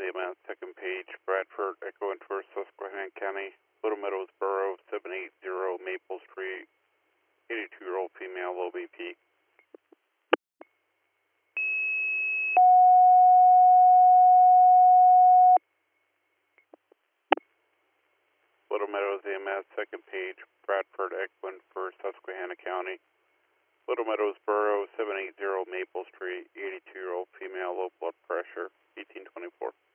AMS, second page, Bradford, Echo Inverse, Susquehanna County, Little Meadows Borough, 780 Maple Street, 82-year-old female, low BP. Little Meadows AMS, second page, Bradford, Echo Inverse, Susquehanna County, Little Meadows Borough, 780 Maple Street, 82-year-old female, low blood pressure, 1824.